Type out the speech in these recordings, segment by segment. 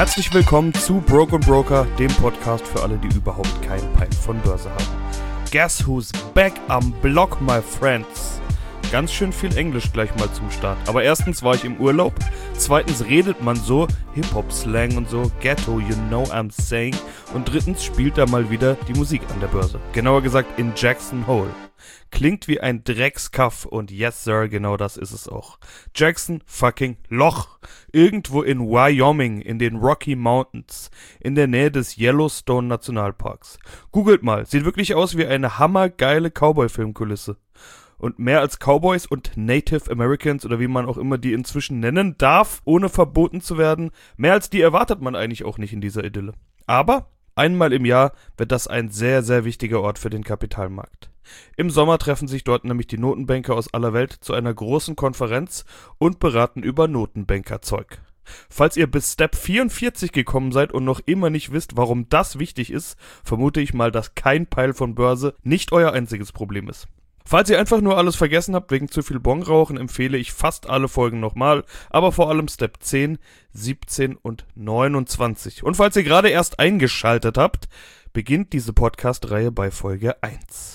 Herzlich willkommen zu Broke & Broker, dem Podcast für alle, die überhaupt keinen Peil von Börse haben. Guess who's back am Block, my friends? Ganz schön viel Englisch gleich mal zum Start. Aber erstens war ich im Urlaub, zweitens redet man so, Hip-Hop-Slang und so, Ghetto, you know I'm saying. Und drittens spielt da mal wieder die Musik an der Börse. Genauer gesagt in Jackson Hole. Klingt wie ein Dreckskaff und yes sir, genau das ist es auch. Jackson fucking Loch. Irgendwo in Wyoming, in den Rocky Mountains, in der Nähe des Yellowstone Nationalparks. Googelt mal, sieht wirklich aus wie eine hammergeile Cowboy-Filmkulisse. Und mehr als Cowboys und Native Americans oder wie man auch immer die inzwischen nennen darf, ohne verboten zu werden, mehr als die erwartet man eigentlich auch nicht in dieser Idylle. Aber einmal im Jahr wird das ein sehr, sehr wichtiger Ort für den Kapitalmarkt. Im Sommer treffen sich dort nämlich die Notenbanker aus aller Welt zu einer großen Konferenz und beraten über Notenbankerzeug. Falls ihr bis Step 44 gekommen seid und noch immer nicht wisst, warum das wichtig ist, vermute ich mal, dass kein Peil von Börse nicht euer einziges Problem ist. Falls ihr einfach nur alles vergessen habt wegen zu viel Bonrauchen, empfehle ich fast alle Folgen nochmal, aber vor allem Step 10, 17 und 29. Und falls ihr gerade erst eingeschaltet habt, beginnt diese Podcast-Reihe bei Folge 1.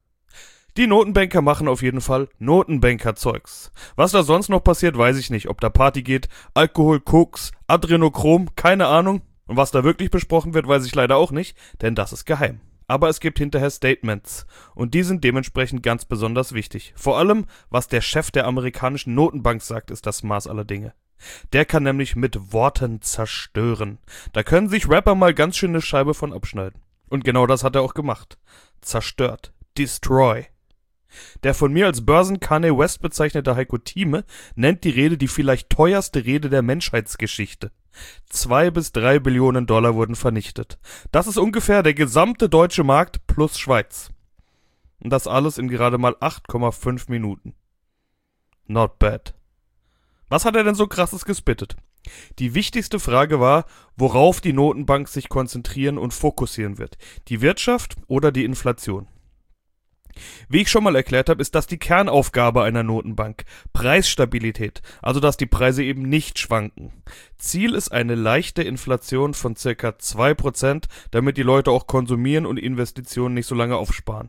Die Notenbanker machen auf jeden Fall Notenbanker-Zeugs. Was da sonst noch passiert, weiß ich nicht. Ob da Party geht, Alkohol, Koks, Adrenochrom, keine Ahnung. Und was da wirklich besprochen wird, weiß ich leider auch nicht, denn das ist geheim. Aber es gibt hinterher Statements und die sind dementsprechend ganz besonders wichtig. Vor allem, was der Chef der amerikanischen Notenbank sagt, ist das Maß aller Dinge. Der kann nämlich mit Worten zerstören. Da können sich Rapper mal ganz schön eine Scheibe von abschneiden. Und genau das hat er auch gemacht. Zerstört. Destroy. Der von mir als Börsen-Kanye West bezeichnete Heiko Thieme nennt die Rede die vielleicht teuerste Rede der Menschheitsgeschichte. 2 bis 3 Billionen Dollar wurden vernichtet. Das ist ungefähr der gesamte deutsche Markt plus Schweiz. Und das alles in gerade mal 8,5 Minuten. Not bad. Was hat er denn so krasses gespittet? Die wichtigste Frage war, worauf die Notenbank sich konzentrieren und fokussieren wird. Die Wirtschaft oder die Inflation? Wie ich schon mal erklärt habe, ist das die Kernaufgabe einer Notenbank. Preisstabilität, also dass die Preise eben nicht schwanken. Ziel ist eine leichte Inflation von ca. 2%, damit die Leute auch konsumieren und Investitionen nicht so lange aufsparen.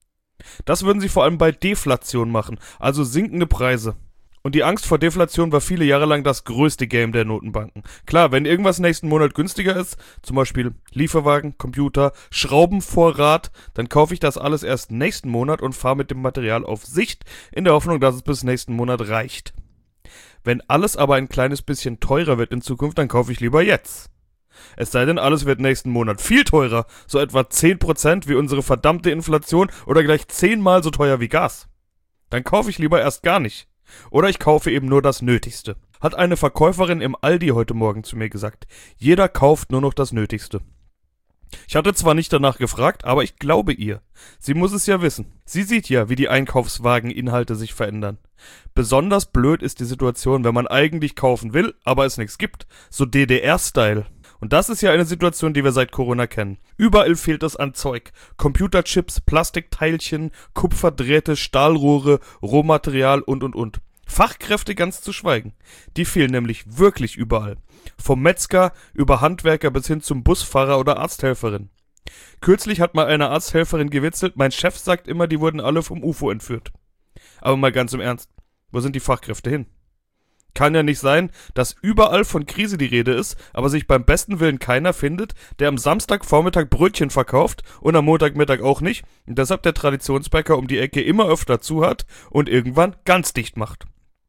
Das würden sie vor allem bei Deflation machen, also sinkende Preise. Und die Angst vor Deflation war viele Jahre lang das größte Game der Notenbanken. Klar, wenn irgendwas nächsten Monat günstiger ist, zum Beispiel Lieferwagen, Computer, Schraubenvorrat, dann kaufe ich das alles erst nächsten Monat und fahre mit dem Material auf Sicht, in der Hoffnung, dass es bis nächsten Monat reicht. Wenn alles aber ein kleines bisschen teurer wird in Zukunft, dann kaufe ich lieber jetzt. Es sei denn, alles wird nächsten Monat viel teurer, so etwa 10% wie unsere verdammte Inflation oder gleich 10-mal so teuer wie Gas. Dann kaufe ich lieber erst gar nicht. Oder ich kaufe eben nur das Nötigste. Hat eine Verkäuferin im Aldi heute Morgen zu mir gesagt. Jeder kauft nur noch das Nötigste. Ich hatte zwar nicht danach gefragt, aber ich glaube ihr. Sie muss es ja wissen. Sie sieht ja, wie die Einkaufswageninhalte sich verändern. Besonders blöd ist die Situation, wenn man eigentlich kaufen will, aber es nichts gibt. So DDR-Style. Und das ist ja eine Situation, die wir seit Corona kennen. Überall fehlt es an Zeug. Computerchips, Plastikteilchen, Kupferdrähte, Stahlrohre, Rohmaterial und. Fachkräfte ganz zu schweigen. Die fehlen nämlich wirklich überall. Vom Metzger über Handwerker bis hin zum Busfahrer oder Arzthelferin. Kürzlich hat mal eine Arzthelferin gewitzelt, mein Chef sagt immer, die wurden alle vom UFO entführt. Aber mal ganz im Ernst, wo sind die Fachkräfte hin? Kann ja nicht sein, dass überall von Krise die Rede ist, aber sich beim besten Willen keiner findet, der am Samstagvormittag Brötchen verkauft und am Montagmittag auch nicht und deshalb der Traditionsbäcker um die Ecke immer öfter zu hat und irgendwann ganz dicht macht.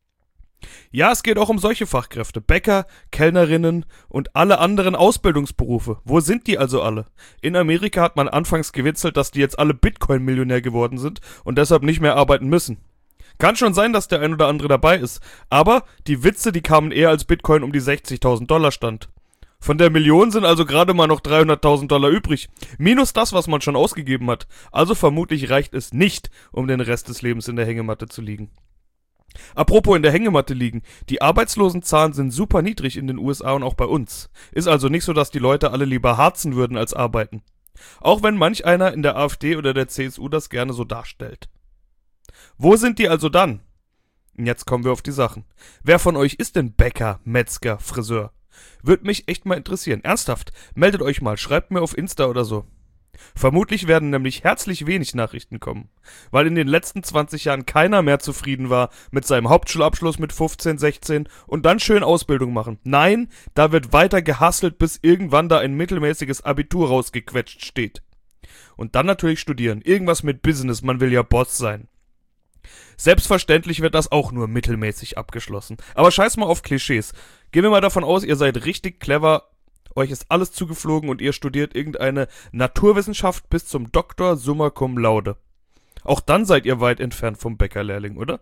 Ja, es geht auch um solche Fachkräfte, Bäcker, Kellnerinnen und alle anderen Ausbildungsberufe. Wo sind die also alle? In Amerika hat man anfangs gewitzelt, dass die jetzt alle Bitcoin-Millionär geworden sind und deshalb nicht mehr arbeiten müssen. Kann schon sein, dass der ein oder andere dabei ist, aber die Witze, die kamen eher als Bitcoin um die 60.000 Dollar stand. Von der Million sind also gerade mal noch 300.000 Dollar übrig, minus das, was man schon ausgegeben hat. Also vermutlich reicht es nicht, um den Rest des Lebens in der Hängematte zu liegen. Apropos in der Hängematte liegen, die Arbeitslosenzahlen sind super niedrig in den USA und auch bei uns. Ist also nicht so, dass die Leute alle lieber harzen würden als arbeiten. Auch wenn manch einer in der AfD oder der CSU das gerne so darstellt. Wo sind die also dann? Jetzt kommen wir auf die Sachen. Wer von euch ist denn Bäcker, Metzger, Friseur? Würde mich echt mal interessieren. Ernsthaft, meldet euch mal, schreibt mir auf Insta oder so. Vermutlich werden nämlich herzlich wenig Nachrichten kommen, weil in den letzten 20 Jahren keiner mehr zufrieden war mit seinem Hauptschulabschluss mit 15, 16 und dann schön Ausbildung machen. Nein, da wird weiter gehustelt, bis irgendwann da ein mittelmäßiges Abitur rausgequetscht steht. Und dann natürlich studieren, irgendwas mit Business, man will ja Boss sein. Selbstverständlich wird das auch nur mittelmäßig abgeschlossen. Aber scheiß mal auf Klischees. Gehen wir mal davon aus, ihr seid richtig clever, euch ist alles zugeflogen und ihr studiert irgendeine Naturwissenschaft bis zum Doktor summa cum laude. Auch dann seid ihr weit entfernt vom Bäckerlehrling, oder?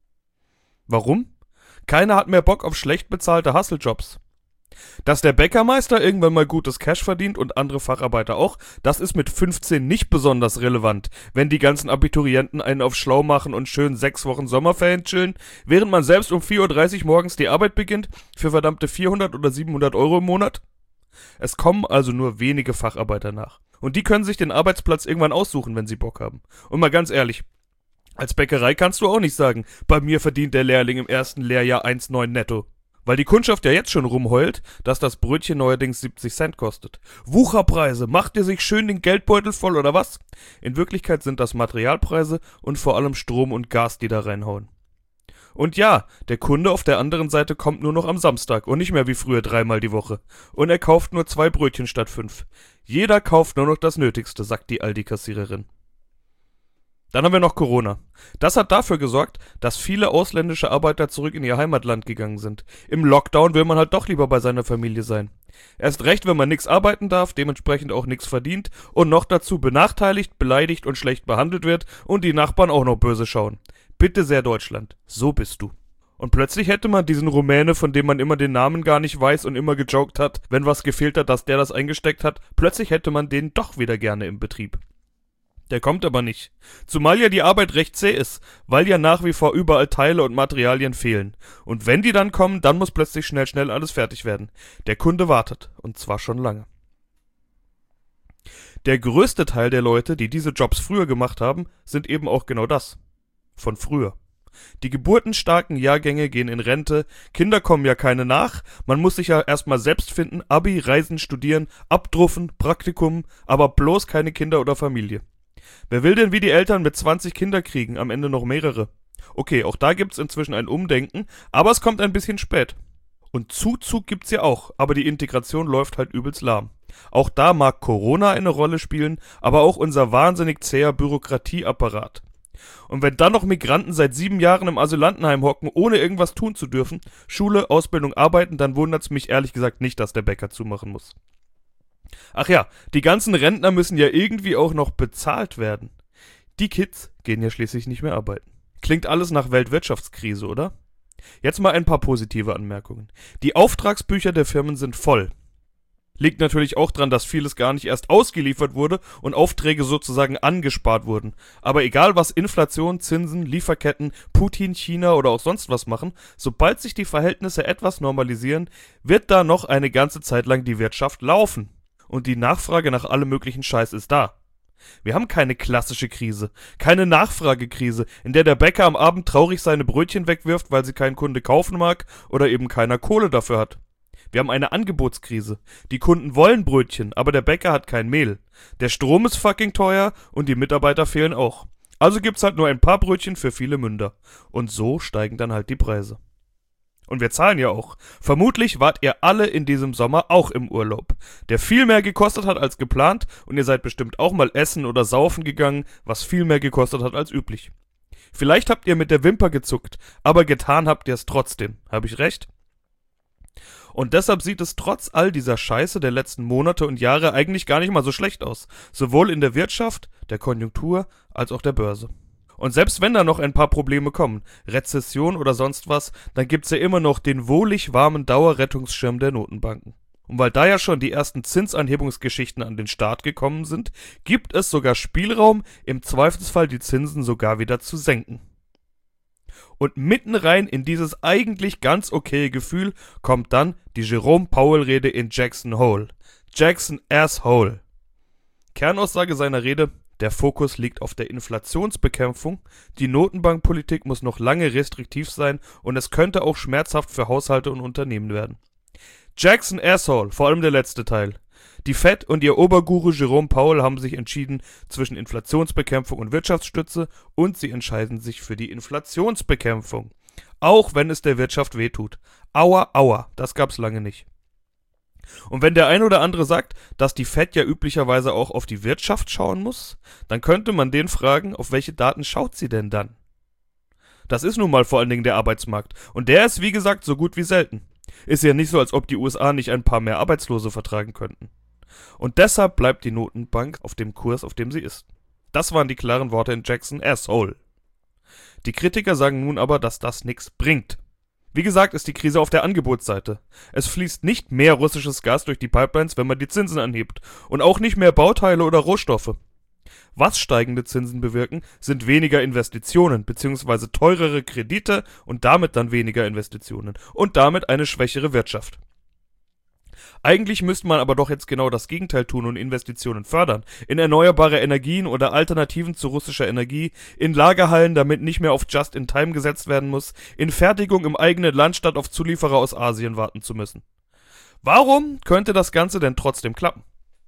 Warum? Keiner hat mehr Bock auf schlecht bezahlte Hustle-Jobs. Dass der Bäckermeister irgendwann mal gutes Cash verdient und andere Facharbeiter auch, das ist mit 15 nicht besonders relevant, wenn die ganzen Abiturienten einen auf schlau machen und schön 6 Wochen Sommerferien chillen, während man selbst um 4:30 Uhr morgens die Arbeit beginnt, für verdammte 400 oder 700 Euro im Monat. Es kommen also nur wenige Facharbeiter nach. Und die können sich den Arbeitsplatz irgendwann aussuchen, wenn sie Bock haben. Und mal ganz ehrlich, als Bäckerei kannst du auch nicht sagen, bei mir verdient der Lehrling im ersten Lehrjahr 1,9 netto. Weil die Kundschaft ja jetzt schon rumheult, dass das Brötchen neuerdings 70 Cent kostet. Wucherpreise, macht ihr sich schön den Geldbeutel voll oder was? In Wirklichkeit sind das Materialpreise und vor allem Strom und Gas, die da reinhauen. Und ja, der Kunde auf der anderen Seite kommt nur noch am Samstag und nicht mehr wie früher 3-mal die Woche. Und er kauft nur 2 Brötchen statt 5. Jeder kauft nur noch das Nötigste, sagt die Aldi-Kassiererin. Dann haben wir noch Corona. Das hat dafür gesorgt, dass viele ausländische Arbeiter zurück in ihr Heimatland gegangen sind. Im Lockdown will man halt doch lieber bei seiner Familie sein. Erst recht, wenn man nix arbeiten darf, dementsprechend auch nix verdient und noch dazu benachteiligt, beleidigt und schlecht behandelt wird und die Nachbarn auch noch böse schauen. Bitte sehr Deutschland, so bist du. Und plötzlich hätte man diesen Rumäne, von dem man immer den Namen gar nicht weiß und immer gejoked hat, wenn was gefehlt hat, dass der das eingesteckt hat, plötzlich hätte man den doch wieder gerne im Betrieb. Der kommt aber nicht. Zumal ja die Arbeit recht zäh ist, weil ja nach wie vor überall Teile und Materialien fehlen. Und wenn die dann kommen, dann muss plötzlich schnell alles fertig werden. Der Kunde wartet, und zwar schon lange. Der größte Teil der Leute, die diese Jobs früher gemacht haben, sind eben auch genau das. Von früher. Die geburtenstarken Jahrgänge gehen in Rente, Kinder kommen ja keine nach, man muss sich ja erstmal selbst finden, Abi, Reisen, Studieren, Abdruffen, Praktikum, aber bloß keine Kinder oder Familie. Wer will denn wie die Eltern mit 20 Kinder kriegen, am Ende noch mehrere? Okay, auch da gibt's inzwischen ein Umdenken, aber es kommt ein bisschen spät. Und Zuzug gibt's ja auch, aber die Integration läuft halt übelst lahm. Auch da mag Corona eine Rolle spielen, aber auch unser wahnsinnig zäher Bürokratieapparat. Und wenn dann noch Migranten seit 7 Jahren im Asylantenheim hocken, ohne irgendwas tun zu dürfen, Schule, Ausbildung, Arbeiten, dann wundert's mich ehrlich gesagt nicht, dass der Bäcker zumachen muss. Ach ja, die ganzen Rentner müssen ja irgendwie auch noch bezahlt werden. Die Kids gehen ja schließlich nicht mehr arbeiten. Klingt alles nach Weltwirtschaftskrise, oder? Jetzt mal ein paar positive Anmerkungen. Die Auftragsbücher der Firmen sind voll. Liegt natürlich auch dran, dass vieles gar nicht erst ausgeliefert wurde und Aufträge sozusagen angespart wurden. Aber egal was Inflation, Zinsen, Lieferketten, Putin, China oder auch sonst was machen, sobald sich die Verhältnisse etwas normalisieren, wird da noch eine ganze Zeit lang die Wirtschaft laufen. Und die Nachfrage nach allem möglichen Scheiß ist da. Wir haben keine klassische Krise, keine Nachfragekrise, in der der Bäcker am Abend traurig seine Brötchen wegwirft, weil sie kein Kunde kaufen mag oder eben keiner Kohle dafür hat. Wir haben eine Angebotskrise. Die Kunden wollen Brötchen, aber der Bäcker hat kein Mehl. Der Strom ist fucking teuer und die Mitarbeiter fehlen auch. Also gibt's halt nur ein paar Brötchen für viele Münder. Und so steigen dann halt die Preise. Und wir zahlen ja auch. Vermutlich wart ihr alle in diesem Sommer auch im Urlaub, der viel mehr gekostet hat als geplant und ihr seid bestimmt auch mal essen oder saufen gegangen, was viel mehr gekostet hat als üblich. Vielleicht habt ihr mit der Wimper gezuckt, aber getan habt ihr es trotzdem. Hab ich recht? Und deshalb sieht es trotz all dieser Scheiße der letzten Monate und Jahre eigentlich gar nicht mal so schlecht aus. Sowohl in der Wirtschaft, der Konjunktur, als auch der Börse. Und selbst wenn da noch ein paar Probleme kommen, Rezession oder sonst was, dann gibt's ja immer noch den wohlig warmen Dauerrettungsschirm der Notenbanken. Und weil da ja schon die ersten Zinsanhebungsgeschichten an den Start gekommen sind, gibt es sogar Spielraum, im Zweifelsfall die Zinsen sogar wieder zu senken. Und mitten rein in dieses eigentlich ganz okaye Gefühl kommt dann die Jerome Powell-Rede in Jackson Hole. Jackson Asshole. Kernaussage seiner Rede: Der Fokus liegt auf der Inflationsbekämpfung, die Notenbankpolitik muss noch lange restriktiv sein und es könnte auch schmerzhaft für Haushalte und Unternehmen werden. Jackson Asshole, vor allem der letzte Teil. Die Fed und ihr Oberguru Jerome Powell haben sich entschieden zwischen Inflationsbekämpfung und Wirtschaftsstütze und sie entscheiden sich für die Inflationsbekämpfung. Auch wenn es der Wirtschaft wehtut. Aua, aua, das gab's lange nicht. Und wenn der ein oder andere sagt, dass die Fed ja üblicherweise auch auf die Wirtschaft schauen muss, dann könnte man den fragen, auf welche Daten schaut sie denn dann? Das ist nun mal vor allen Dingen der Arbeitsmarkt. Und der ist, wie gesagt, so gut wie selten. Ist ja nicht so, als ob die USA nicht ein paar mehr Arbeitslose vertragen könnten. Und deshalb bleibt die Notenbank auf dem Kurs, auf dem sie ist. Das waren die klaren Worte in Jackson Asshole. Die Kritiker sagen nun aber, dass das nichts bringt. Wie gesagt, ist die Krise auf der Angebotsseite. Es fließt nicht mehr russisches Gas durch die Pipelines, wenn man die Zinsen anhebt. Und auch nicht mehr Bauteile oder Rohstoffe. Was steigende Zinsen bewirken, sind weniger Investitionen bzw. teurere Kredite und damit dann weniger Investitionen und damit eine schwächere Wirtschaft. Eigentlich müsste man aber doch jetzt genau das Gegenteil tun und Investitionen fördern. In erneuerbare Energien oder Alternativen zu russischer Energie, in Lagerhallen, damit nicht mehr auf Just-in-Time gesetzt werden muss, in Fertigung im eigenen Land statt auf Zulieferer aus Asien warten zu müssen. Warum könnte das Ganze denn trotzdem klappen?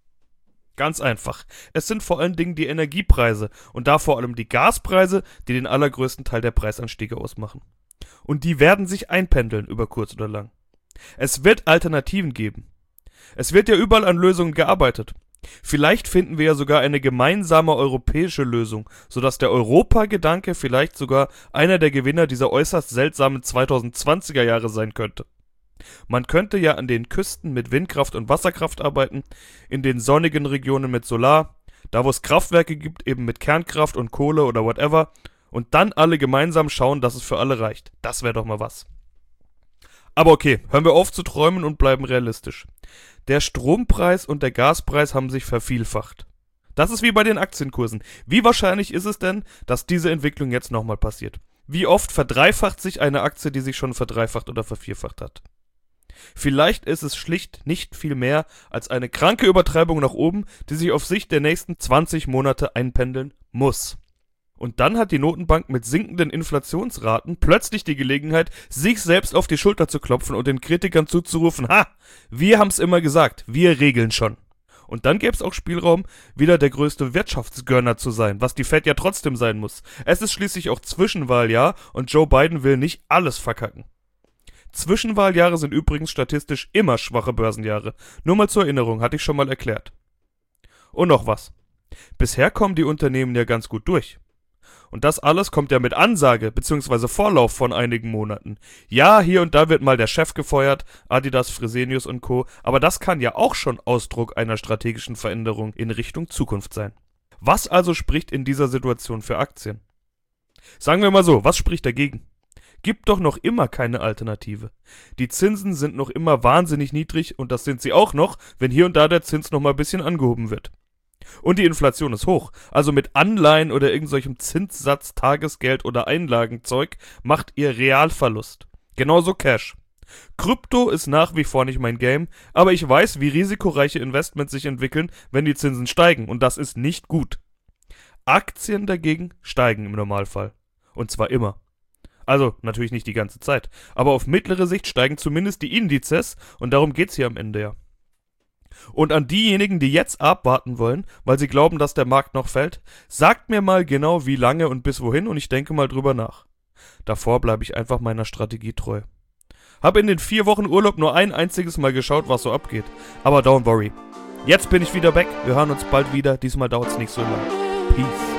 Ganz einfach. Es sind vor allen Dingen die Energiepreise und da vor allem die Gaspreise, die den allergrößten Teil der Preisanstiege ausmachen. Und die werden sich einpendeln über kurz oder lang. Es wird Alternativen geben. Es wird ja überall an Lösungen gearbeitet. Vielleicht finden wir ja sogar eine gemeinsame europäische Lösung, sodass der Europagedanke vielleicht sogar einer der Gewinner dieser äußerst seltsamen 2020er Jahre sein könnte. Man könnte ja an den Küsten mit Windkraft und Wasserkraft arbeiten, in den sonnigen Regionen mit Solar, da wo es Kraftwerke gibt, eben mit Kernkraft und Kohle oder whatever, und dann alle gemeinsam schauen, dass es für alle reicht. Das wäre doch mal was. Aber okay, hören wir auf zu träumen und bleiben realistisch. Der Strompreis und der Gaspreis haben sich vervielfacht. Das ist wie bei den Aktienkursen. Wie wahrscheinlich ist es denn, dass diese Entwicklung jetzt nochmal passiert? Wie oft verdreifacht sich eine Aktie, die sich schon verdreifacht oder vervierfacht hat? Vielleicht ist es schlicht nicht viel mehr als eine kranke Übertreibung nach oben, die sich auf Sicht der nächsten 20 Monate einpendeln muss. Und dann hat die Notenbank mit sinkenden Inflationsraten plötzlich die Gelegenheit, sich selbst auf die Schulter zu klopfen und den Kritikern zuzurufen, ha, wir haben's immer gesagt, wir regeln schon. Und dann gäbe es auch Spielraum, wieder der größte Wirtschaftsgönner zu sein, was die Fed ja trotzdem sein muss. Es ist schließlich auch Zwischenwahljahr und Joe Biden will nicht alles verkacken. Zwischenwahljahre sind übrigens statistisch immer schwache Börsenjahre. Nur mal zur Erinnerung, hatte ich schon mal erklärt. Und noch was. Bisher kommen die Unternehmen ja ganz gut durch. Und das alles kommt ja mit Ansage bzw. Vorlauf von einigen Monaten. Ja, hier und da wird mal der Chef gefeuert, Adidas, Fresenius und Co., aber das kann ja auch schon Ausdruck einer strategischen Veränderung in Richtung Zukunft sein. Was also spricht in dieser Situation für Aktien? Sagen wir mal so, was spricht dagegen? Gibt doch noch immer keine Alternative. Die Zinsen sind noch immer wahnsinnig niedrig und das sind sie auch noch, wenn hier und da der Zins noch mal ein bisschen angehoben wird. Und die Inflation ist hoch, also mit Anleihen oder irgendwelchem Zinssatz, Tagesgeld oder Einlagenzeug macht ihr Realverlust. Genauso Cash. Krypto ist nach wie vor nicht mein Game, aber ich weiß, wie risikoreiche Investments sich entwickeln, wenn die Zinsen steigen und das ist nicht gut. Aktien dagegen steigen im Normalfall. Und zwar immer. Also natürlich nicht die ganze Zeit, aber auf mittlere Sicht steigen zumindest die Indizes und darum geht's hier am Ende ja. Und an diejenigen, die jetzt abwarten wollen, weil sie glauben, dass der Markt noch fällt, sagt mir mal genau wie lange und bis wohin und ich denke mal drüber nach. Davor bleibe ich einfach meiner Strategie treu. Hab in den 4 Wochen Urlaub nur ein einziges Mal geschaut, was so abgeht. Aber don't worry. Jetzt bin ich wieder back, wir hören uns bald wieder, diesmal dauert's nicht so lang. Peace.